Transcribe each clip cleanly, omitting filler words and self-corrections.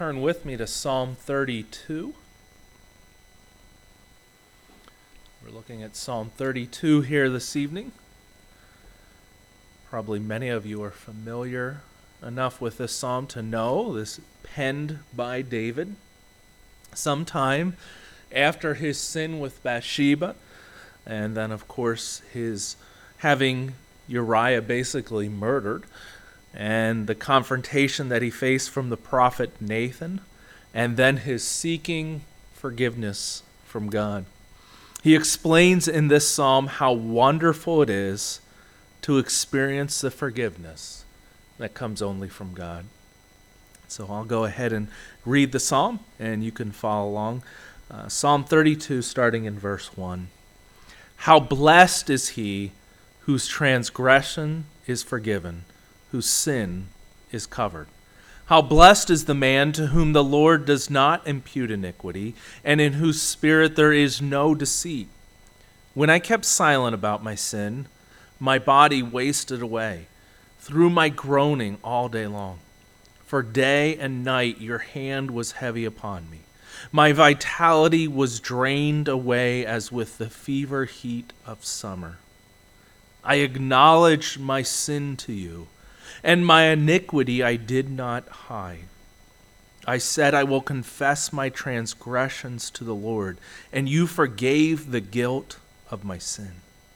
Turn with me to Psalm 32. We're looking at Psalm 32 here this evening. Probably many of you are familiar enough with this psalm to know this penned by David sometime after his sin with Bathsheba, and then of course his having Uriah basically murdered, and the confrontation that he faced from the prophet Nathan, and then his seeking forgiveness from God. He explains in this psalm how wonderful it is to experience the forgiveness that comes only from God. So I'll go ahead and read the psalm, and you can follow along. Psalm 32, starting in verse 1. How blessed is he whose transgression is forgiven, whose sin is covered. How blessed is the man to whom the Lord does not impute iniquity, and in whose spirit there is no deceit. When I kept silent about my sin, my body wasted away through my groaning all day long. For day and night your hand was heavy upon me. My vitality was drained away as with the fever heat of summer. I acknowledged my sin to you, and my iniquity I did not hide. I said, I will confess my transgressions to the Lord, and you forgave the guilt of my sin.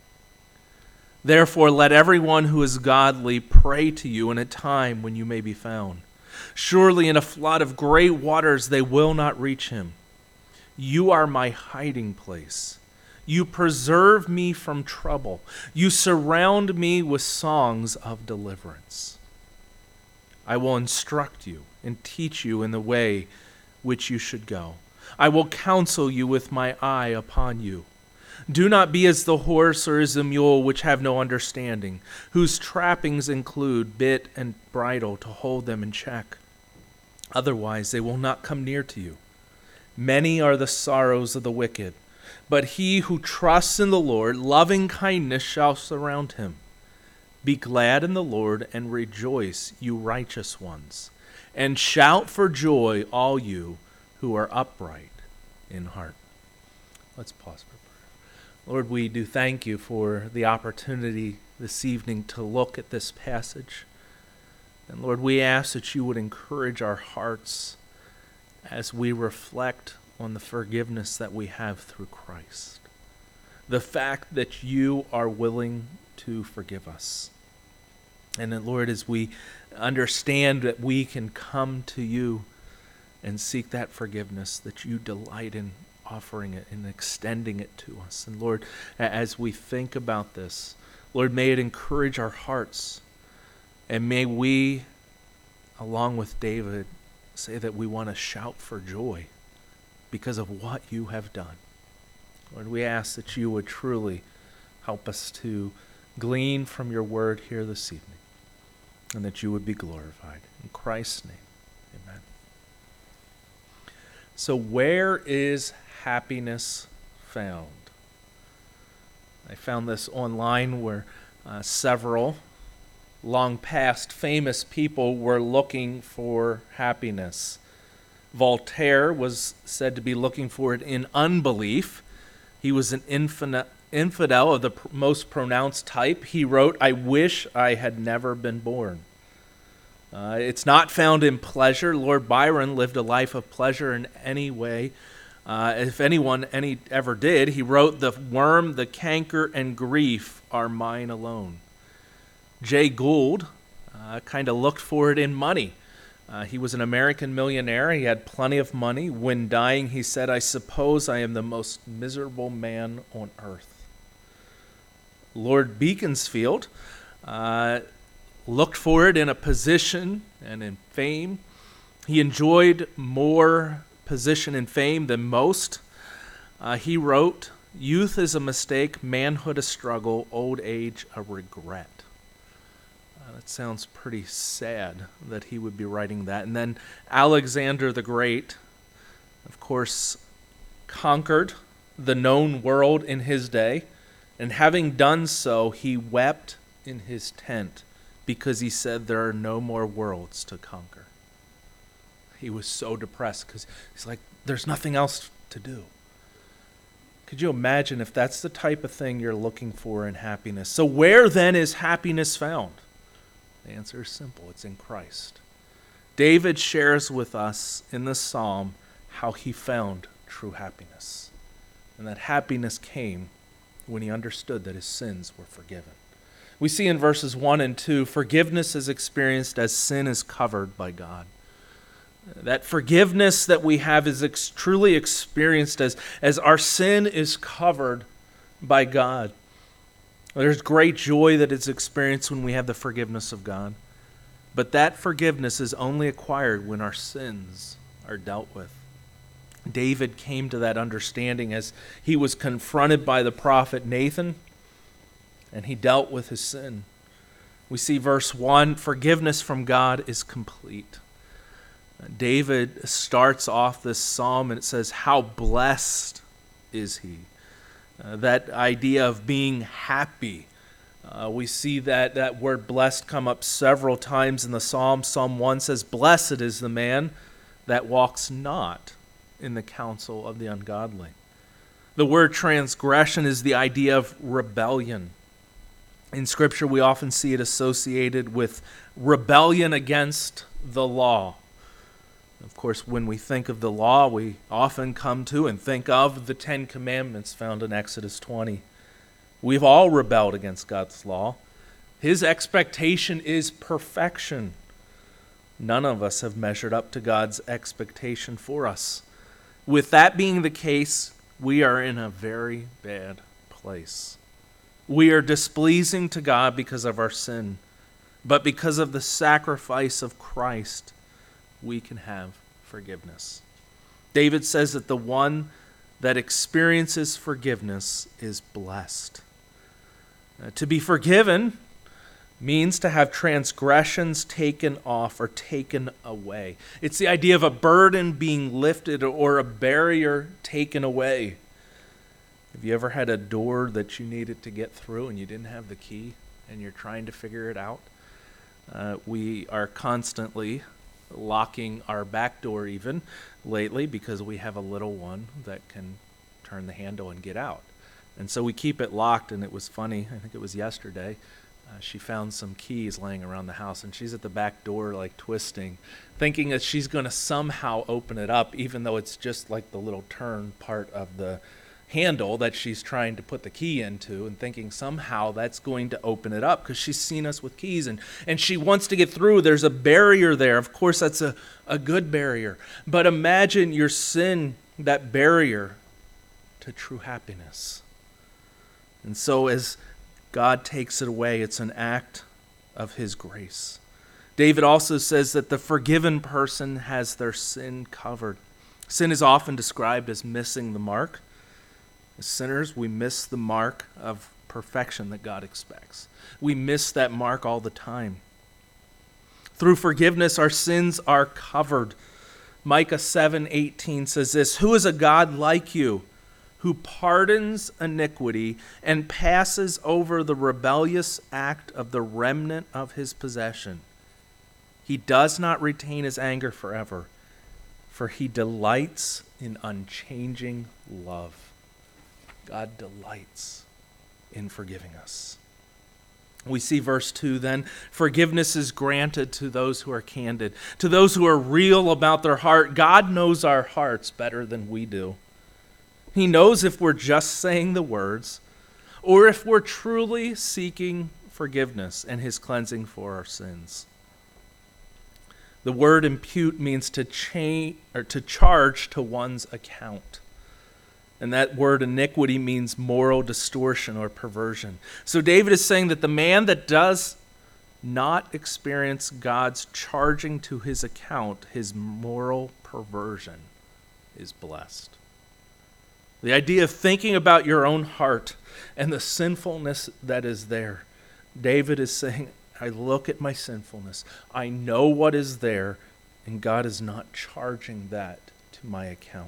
Therefore, let everyone who is godly pray to you in a time when you may be found. Surely in a flood of great waters they will not reach him. You are my hiding place. You preserve me from trouble. You surround me with songs of deliverance. I will instruct you and teach you in the way which you should go. I will counsel you with my eye upon you. Do not be as the horse or as the mule, which have no understanding, whose trappings include bit and bridle to hold them in check. Otherwise they will not come near to you. Many are the sorrows of the wicked, but he who trusts in the Lord, loving kindness shall surround him. Be glad in the Lord and rejoice, you righteous ones, and shout for joy, all you who are upright in heart. Let's pause for prayer. Lord, we do thank you for the opportunity this evening to look at this passage. And Lord, we ask that you would encourage our hearts as we reflect on the forgiveness that we have through Christ. The fact that you are willing to forgive us. And then, Lord, as we understand that we can come to you and seek that forgiveness, that you delight in offering it and extending it to us. And Lord, as we think about this, Lord, may it encourage our hearts. And may we, along with David, say that we want to shout for joy because of what you have done. Lord, we ask that you would truly help us to glean from your word here this evening, and that you would be glorified. In Christ's name, amen. So where is happiness found? I found this online where several long past famous people were looking for happiness. Voltaire was said to be looking for it in unbelief. He was an infidel of the most pronounced type. He wrote, I wish I had never been born. It's not found in pleasure. Lord Byron lived a life of pleasure in any way. If anyone ever did, he wrote, the worm, the canker, and grief are mine alone. Jay Gould kind of looked for it in money. He was an American millionaire. He had plenty of money. When dying, he said, I suppose I am the most miserable man on earth. Lord Beaconsfield looked for it in a position and in fame. He enjoyed more position and fame than most. He wrote, youth is a mistake, manhood a struggle, old age a regret. That sounds pretty sad that he would be writing that. And then Alexander the Great, of course, conquered the known world in his day. And having done so, he wept in his tent because he said there are no more worlds to conquer. He was so depressed because he's like, there's nothing else to do. Could you imagine if that's the type of thing you're looking for in happiness? So where then is happiness found? The answer is simple. It's in Christ. David shares with us in this psalm how he found true happiness. And that happiness came when he understood that his sins were forgiven. We see in verses 1 and 2, forgiveness is experienced as sin is covered by God. That forgiveness that we have is truly experienced as our sin is covered by God. There's great joy that is experienced when we have the forgiveness of God. But that forgiveness is only acquired when our sins are dealt with. David came to that understanding as he was confronted by the prophet Nathan, and he dealt with his sin. We see verse 1, forgiveness from God is complete. David starts off this psalm and it says, how blessed is he? That idea of being happy. We see that word blessed come up several times in the psalm. Psalm 1 says, blessed is the man that walks not in the counsel of the ungodly. The word transgression is the idea of rebellion. In Scripture, we often see it associated with rebellion against the law. Of course, when we think of the law, we often come to and think of the Ten Commandments found in Exodus 20. We've all rebelled against God's law. His expectation is perfection. None of us have measured up to God's expectation for us. With that being the case, we are in a very bad place. We are displeasing to God because of our sin, but because of the sacrifice of Christ, we can have forgiveness. David says that the one that experiences forgiveness is blessed. To be forgiven means to have transgressions taken off or taken away. It's the idea of a burden being lifted or a barrier taken away. Have you ever had a door that you needed to get through and you didn't have the key and you're trying to figure it out? We are constantly locking our back door even lately because we have a little one that can turn the handle and get out. And so we keep it locked, and it was funny, I think it was yesterday, she found some keys laying around the house, and she's at the back door like twisting, thinking that she's going to somehow open it up, even though it's just like the little turn part of the handle that she's trying to put the key into, and thinking somehow that's going to open it up because she's seen us with keys and she wants to get through. There's a barrier there. Of course, that's a good barrier. But imagine your sin, that barrier to true happiness. And so as God takes it away, it's an act of his grace. David also says that the forgiven person has their sin covered. Sin is often described as missing the mark. As sinners, we miss the mark of perfection that God expects. We miss that mark all the time. Through forgiveness, our sins are covered. Micah 7:18 says this, "Who is a God like you, who pardons iniquity and passes over the rebellious act of the remnant of his possession? He does not retain his anger forever, for he delights in unchanging love." God delights in forgiving us. We see verse 2 then, forgiveness is granted to those who are candid, to those who are real about their heart. God knows our hearts better than we do. He knows if we're just saying the words or if we're truly seeking forgiveness and his cleansing for our sins. The word impute means to charge to one's account. And that word iniquity means moral distortion or perversion. So David is saying that the man that does not experience God's charging to his account his moral perversion is blessed. The idea of thinking about your own heart and the sinfulness that is there. David is saying, I look at my sinfulness. I know what is there, and God is not charging that to my account.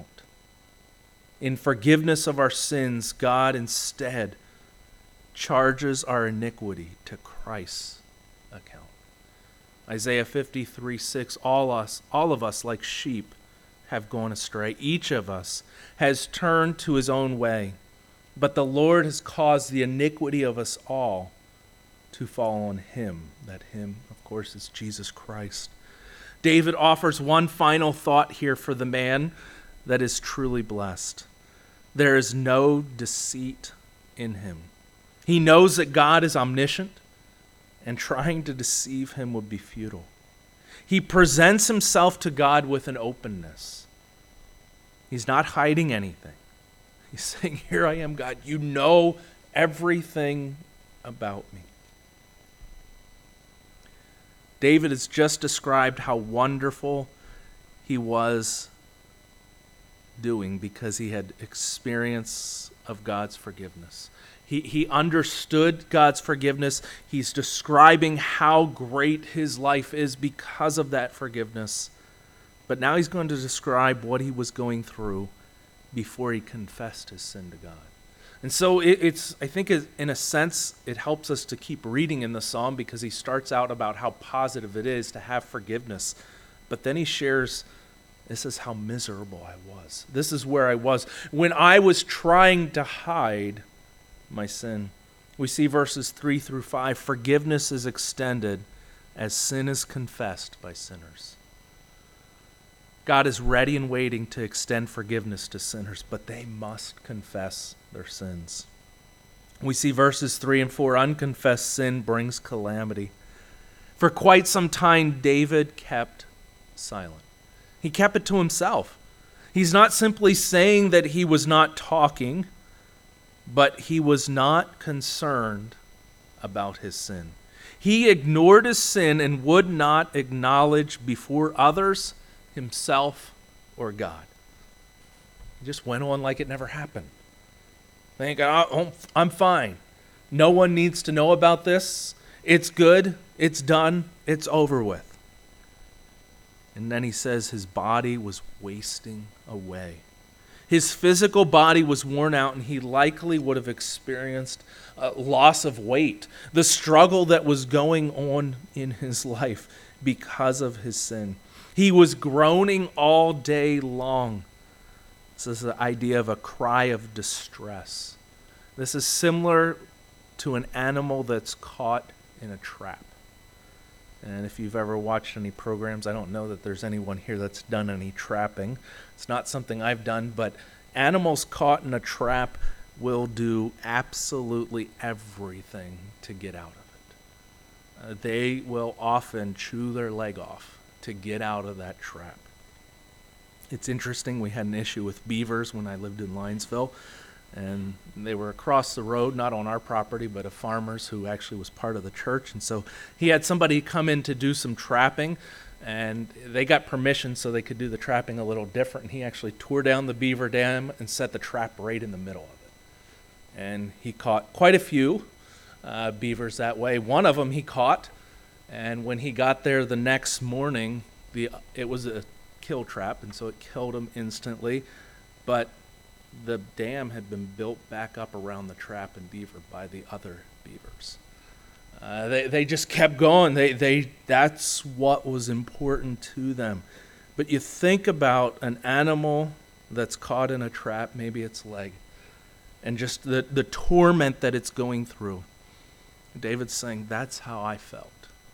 In forgiveness of our sins, God instead charges our iniquity to Christ's account. Isaiah 53:6, all of us like sheep have gone astray. Each of us has turned to his own way, but the Lord has caused the iniquity of us all to fall on him. That him, of course, is Jesus Christ. David offers one final thought here for the man that is truly blessed. There is no deceit in him. He knows that God is omniscient, and trying to deceive him would be futile. He presents himself to God with an openness. He's not hiding anything. He's saying, here I am, God. You know everything about me. David has just described how wonderful he was doing because he had experience of God's forgiveness. He understood God's forgiveness. He's describing how great his life is because of that forgiveness. But now he's going to describe what he was going through before he confessed his sin to God. And so I think in a sense, it helps us to keep reading in the psalm because he starts out about how positive it is to have forgiveness. But then he shares, this is how miserable I was. This is where I was when I was trying to hide my sin. We see verses 3 through 5. Forgiveness is extended as sin is confessed by sinners. God is ready and waiting to extend forgiveness to sinners, but they must confess their sins. We see verses 3 and 4. Unconfessed sin brings calamity. For quite some time, David kept silent. He kept it to himself. He's not simply saying that he was not talking, but he was not concerned about his sin. He ignored his sin and would not acknowledge before others, himself, or God. He just went on like it never happened. Think, I'm fine. No one needs to know about this. It's good. It's done. It's over with. And then he says his body was wasting away. His physical body was worn out, and he likely would have experienced loss of weight, the struggle that was going on in his life because of his sin. He was groaning all day long. This is the idea of a cry of distress. This is similar to an animal that's caught in a trap. And if you've ever watched any programs, I don't know that there's anyone here that's done any trapping. It's not something I've done, but animals caught in a trap will do absolutely everything to get out of it. They will often chew their leg off to get out of that trap. It's interesting, we had an issue with beavers when I lived in Linesville, and they were across the road, not on our property, but a farmer's who actually was part of the church. And so he had somebody come in to do some trapping, and they got permission so they could do the trapping a little different. And he actually tore down the beaver dam and set the trap right in the middle of it. And he caught quite a few beavers that way. One of them he caught, and when he got there the next morning, it was a kill trap, and so it killed him instantly. But the dam had been built back up around the trap and beaver by the other beavers. They just kept going. That's what was important to them. But you think about an animal that's caught in a trap, maybe its leg, and just the torment that it's going through. David's saying, that's how I felt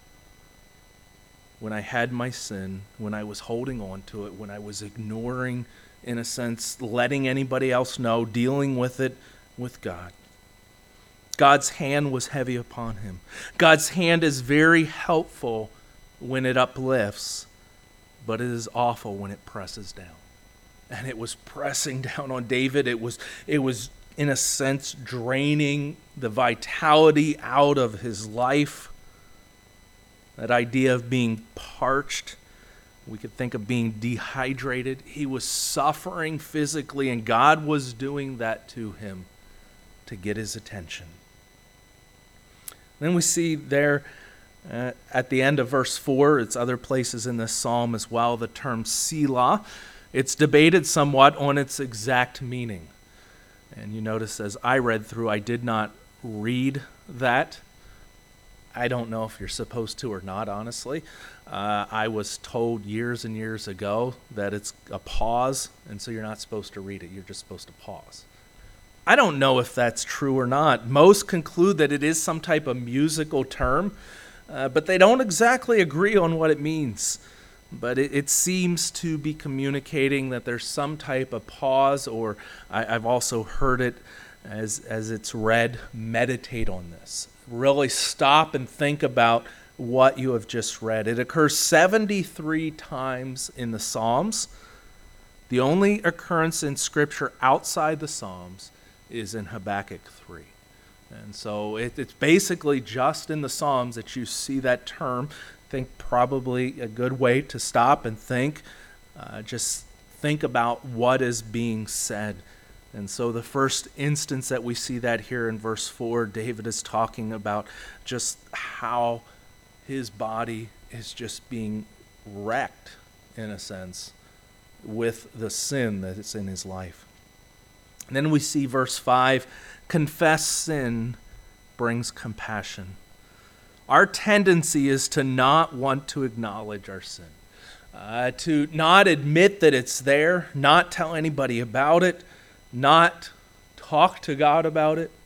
when I had my sin, when I was holding on to it, when I was ignoring, in a sense, letting anybody else know, dealing with it with God. God's hand was heavy upon him. God's hand is very helpful when it uplifts, but it is awful when it presses down. And it was pressing down on David. It was, in a sense, draining the vitality out of his life. That idea of being parched, we could think of being dehydrated. He was suffering physically, and God was doing that to him to get his attention. Then we see there at the end of verse 4, it's other places in this psalm as well, the term Selah. It's debated somewhat on its exact meaning. And you notice as I read through, I did not read that I don't know if you're supposed to or not, honestly. I was told years and years ago that it's a pause, and so you're not supposed to read it. You're just supposed to pause. I don't know if that's true or not. Most conclude that it is some type of musical term, but they don't exactly agree on what it means. But it seems to be communicating that there's some type of pause, or I've also heard it as it's read, meditate on this. Really stop and think about what you have just read. It occurs 73 times in the Psalms. The only occurrence in Scripture outside the Psalms is in Habakkuk 3. And so it's basically just in the Psalms that you see that term. I think probably a good way to stop and think, just think about what is being said. And so the first instance that we see that here in verse 4, David is talking about just how his body is just being wrecked, in a sense, with the sin that is in his life. And then we see verse 5, confess sin brings compassion. Our tendency is to not want to acknowledge our sin, to not admit that it's there, not tell anybody about it, not talk to God about it.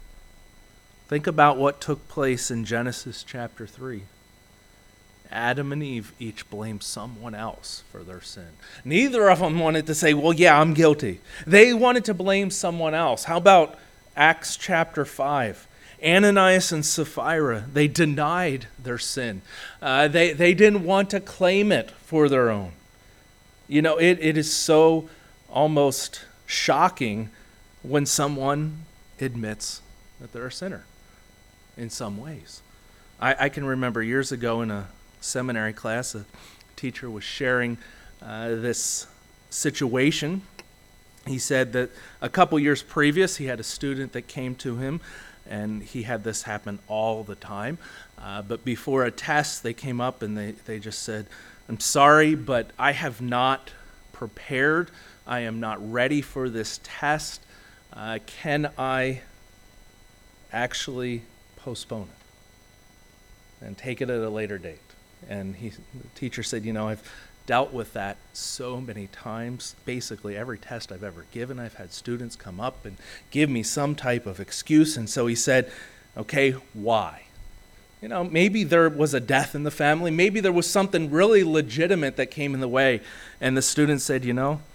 Think about what took place in Genesis chapter 3. Adam and Eve each blamed someone else for their sin. Neither of them wanted to say, well, yeah, I'm guilty. They wanted to blame someone else. How about Acts chapter 5? Ananias and Sapphira, they denied their sin. They didn't want to claim it for their own. You know, it is so almost shocking when someone admits that they're a sinner in some ways. I can remember years ago in a seminary class, a teacher was sharing this situation. He said that a couple years previous, he had a student that came to him, and he had this happen all the time. But before a test, they came up and they just said, I'm sorry, but I have not prepared. I am not ready for this test. Can I actually postpone it and take it at a later date? And the teacher said, I've dealt with that so many times. Basically, every test I've ever given, I've had students come up and give me some type of excuse. And so he said, okay, why? Maybe there was a death in the family. Maybe there was something really legitimate that came in the way. And the student said,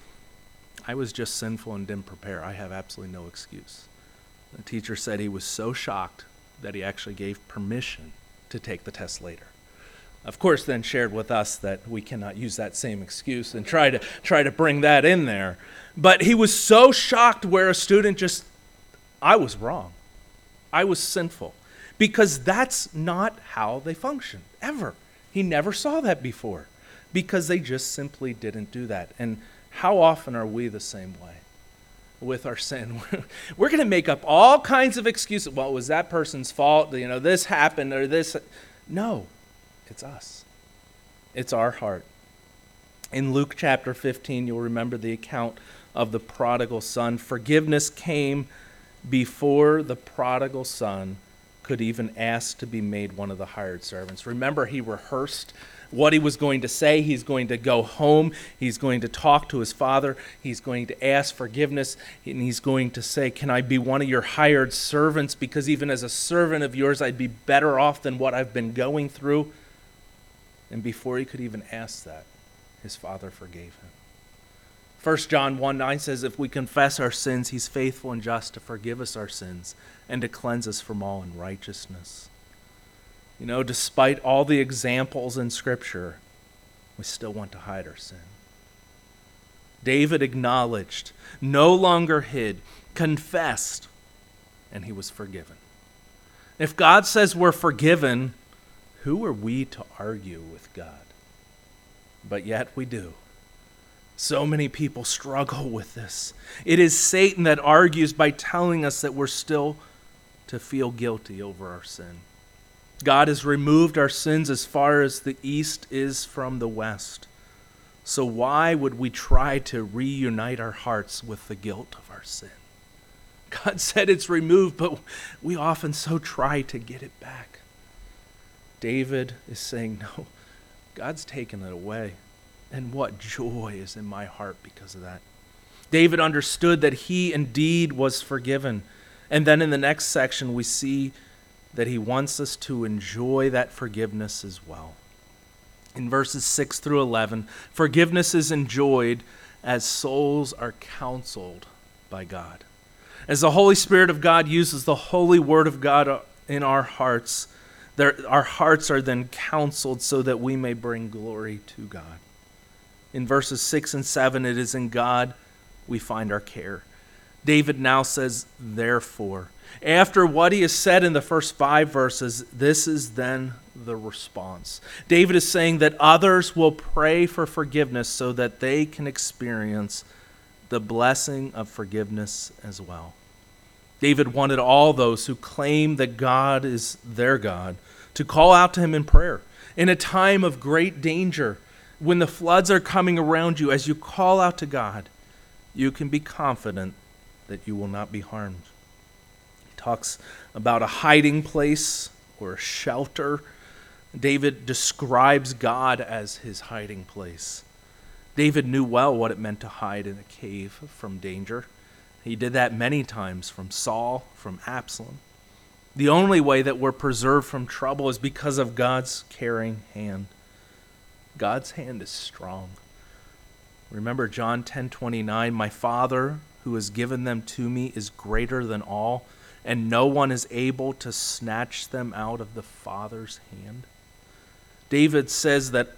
I was just sinful and didn't prepare. I have absolutely no excuse. The teacher said he was so shocked that he actually gave permission to take the test later. Of course, then shared with us that we cannot use that same excuse and try to bring that in there. But he was so shocked where a student I was wrong. I was sinful. Because that's not how they functioned, ever. He never saw that before. Because they just simply didn't do that. And how often are we the same way with our sin? We're going to make up all kinds of excuses. Well, it was that person's fault. This happened or this. No. It's us. It's our heart. In Luke chapter 15, you'll remember the account of the prodigal son. Forgiveness came before the prodigal son could even ask to be made one of the hired servants. Remember, he rehearsed what he was going to say. He's going to go home. He's going to talk to his father. He's going to ask forgiveness. And he's going to say, can I be one of your hired servants? Because even as a servant of yours, I'd be better off than what I've been going through. And before he could even ask that, his father forgave him. 1 John 1:9 says, if we confess our sins, he's faithful and just to forgive us our sins and to cleanse us from all unrighteousness. Despite all the examples in Scripture, we still want to hide our sin. David acknowledged, no longer hid, confessed, and he was forgiven. If God says we're forgiven, who are we to argue with God? But yet we do. So many people struggle with this. It is Satan that argues by telling us that we're still to feel guilty over our sin. God has removed our sins as far as the east is from the west. So why would we try to reunite our hearts with the guilt of our sin? God said it's removed, but we often so try to get it back. David is saying, no, God's taken it away. And what joy is in my heart because of that. David understood that he indeed was forgiven. And then in the next section, we see that he wants us to enjoy that forgiveness as well. In verses 6 through 11, forgiveness is enjoyed as souls are counseled by God. As the Holy Spirit of God uses the holy word of God in our hearts, our hearts are then counseled so that we may bring glory to God. In verses 6 and 7, it is in God we find our care. David now says, therefore. After what he has said in the first 5 verses, this is then the response. David is saying that others will pray for forgiveness so that they can experience the blessing of forgiveness as well. David wanted all those who claim that God is their God to call out to him in prayer. In a time of great danger, when the floods are coming around you, as you call out to God, you can be confident that you will not be harmed. He talks about a hiding place or a shelter. David describes God as his hiding place. David knew well what it meant to hide in a cave from danger. He did that many times from Saul, from Absalom. The only way that we're preserved from trouble is because of God's caring hand. God's hand is strong. Remember John 10:29, my Father who has given them to me is greater than all, and no one is able to snatch them out of the Father's hand. David says that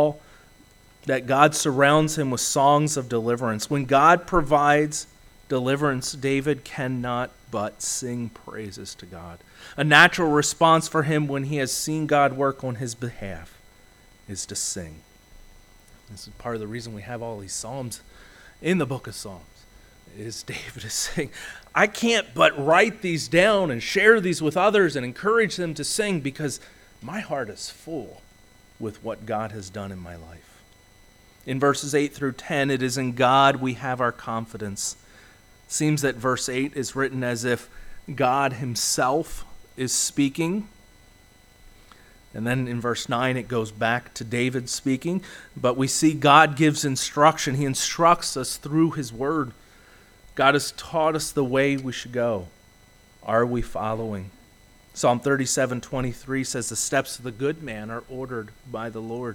God surrounds him with songs of deliverance. When God provides deliverance, David cannot but sing praises to God. A natural response for him when he has seen God work on his behalf is to sing. This is part of the reason we have all these psalms in the book of Psalms, is David is saying, I can't but write these down and share these with others and encourage them to sing because my heart is full with what God has done in my life. In verses 8 through 10, it is in God we have our confidence. It seems that verse 8 is written as if God himself is speaking. And then in verse 9, it goes back to David speaking. But we see God gives instruction. He instructs us through his word. God has taught us the way we should go. Are we following? Psalm 37:23 says, the steps of the good man are ordered by the Lord.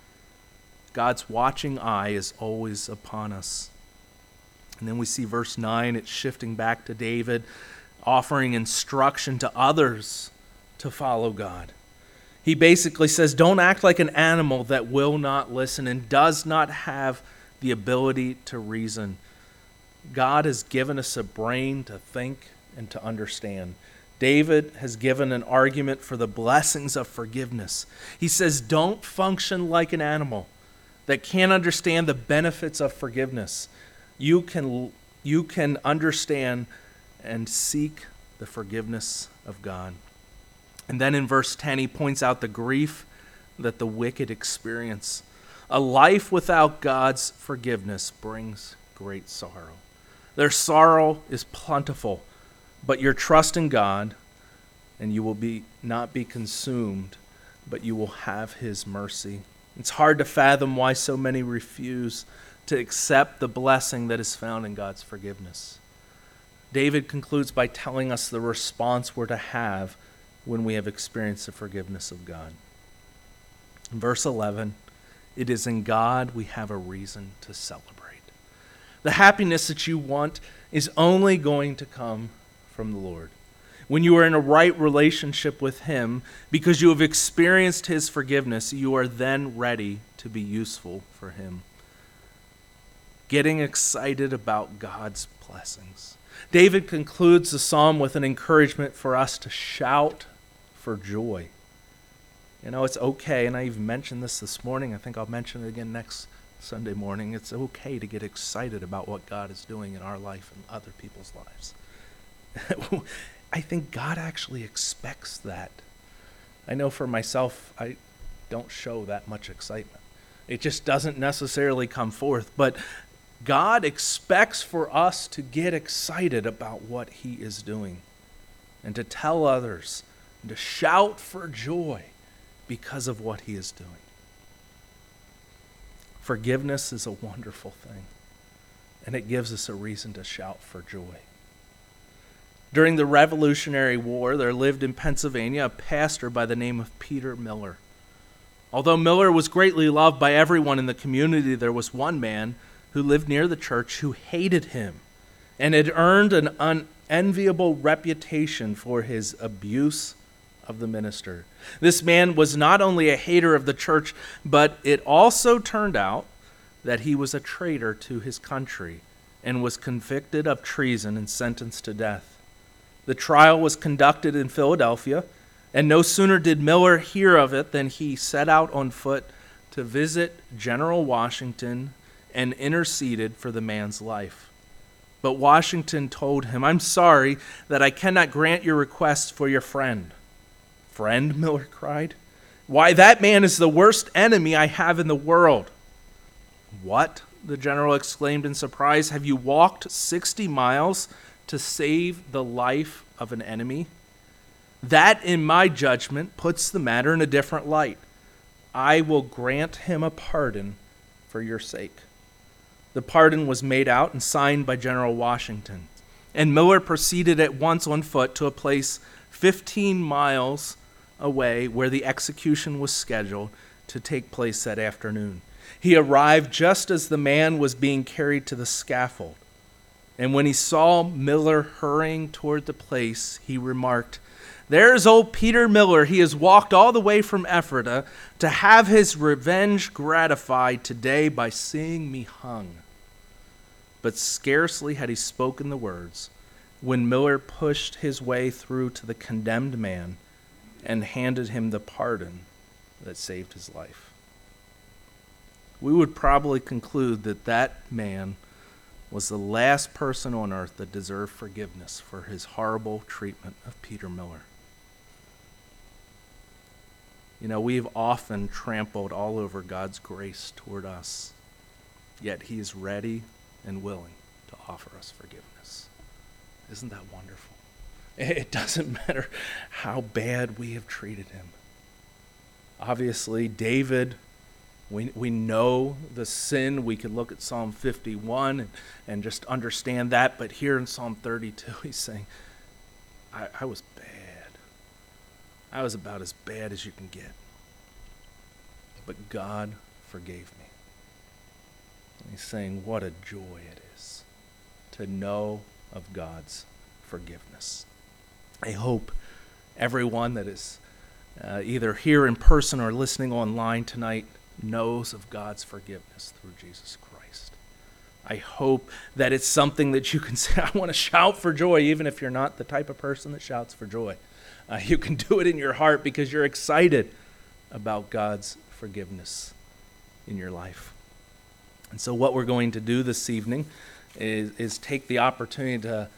God's watching eye is always upon us. And then we see verse 9, it's shifting back to David, offering instruction to others to follow God. He basically says, don't act like an animal that will not listen and does not have the ability to reason. God has given us a brain to think and to understand. David has given an argument for the blessings of forgiveness. He says, don't function like an animal that can't understand the benefits of forgiveness. You can understand and seek the forgiveness of God. And then in verse 10, he points out the grief that the wicked experience. A life without God's forgiveness brings great sorrow. Their sorrow is plentiful, but your trust in God, and you will not be consumed, but you will have his mercy. It's hard to fathom why so many refuse to accept the blessing that is found in God's forgiveness. David concludes by telling us the response we're to have when we have experienced the forgiveness of God. In verse 11, it is in God we have a reason to celebrate. The happiness that you want is only going to come from the Lord. When you are in a right relationship with him, because you have experienced his forgiveness, you are then ready to be useful for him. Getting excited about God's blessings. David concludes the psalm with an encouragement for us to shout for joy. You know, it's okay, and I even mentioned this morning. I think I'll mention it again next Sunday morning. It's okay to get excited about what God is doing in our life and other people's lives. I think God actually expects that. I know for myself, I don't show that much excitement. It just doesn't necessarily come forth, but God expects for us to get excited about what he is doing and to tell others and to shout for joy because of what he is doing. Forgiveness is a wonderful thing, and it gives us a reason to shout for joy. During the Revolutionary War, there lived in Pennsylvania a pastor by the name of Peter Miller. Although Miller was greatly loved by everyone in the community, there was one man who lived near the church who hated him and had earned an unenviable reputation for his abuse of the minister. This man was not only a hater of the church, but it also turned out that he was a traitor to his country and was convicted of treason and sentenced to death. The trial was conducted in Philadelphia, and no sooner did Miller hear of it than he set out on foot to visit General Washington and interceded for the man's life. But Washington told him, "I'm sorry that I cannot grant your request for your friend." "Friend?" Miller cried. "Why, that man is the worst enemy I have in the world." "What?" the general exclaimed in surprise. "Have you walked 60 miles to save the life of an enemy? That, in my judgment, puts the matter in a different light. I will grant him a pardon for your sake." The pardon was made out and signed by General Washington, and Miller proceeded at once on foot to a place 15 miles away where the execution was scheduled to take place that afternoon. He arrived just as the man was being carried to the scaffold, and when he saw Miller hurrying toward the place, he remarked, "There's old Peter Miller. He has walked all the way from Ephrata to have his revenge gratified today by seeing me hung." But scarcely had he spoken the words when Miller pushed his way through to the condemned man and handed him the pardon that saved his life. We would probably conclude that that man was the last person on earth that deserved forgiveness for his horrible treatment of Peter Miller. You know, we've often trampled all over God's grace toward us, yet he is ready and willing to offer us forgiveness. Isn't that wonderful? It doesn't matter how bad we have treated him. Obviously, David, we know the sin. We could look at Psalm 51 and just understand that. But here in Psalm 32, he's saying, I was bad. I was about as bad as you can get. But God forgave me. And he's saying, what a joy it is to know of God's forgiveness. I hope everyone that is either here in person or listening online tonight knows of God's forgiveness through Jesus Christ. I hope that it's something that you can say, I want to shout for joy, even if you're not the type of person that shouts for joy. You can do it in your heart because you're excited about God's forgiveness in your life. And so what we're going to do this evening is take the opportunity to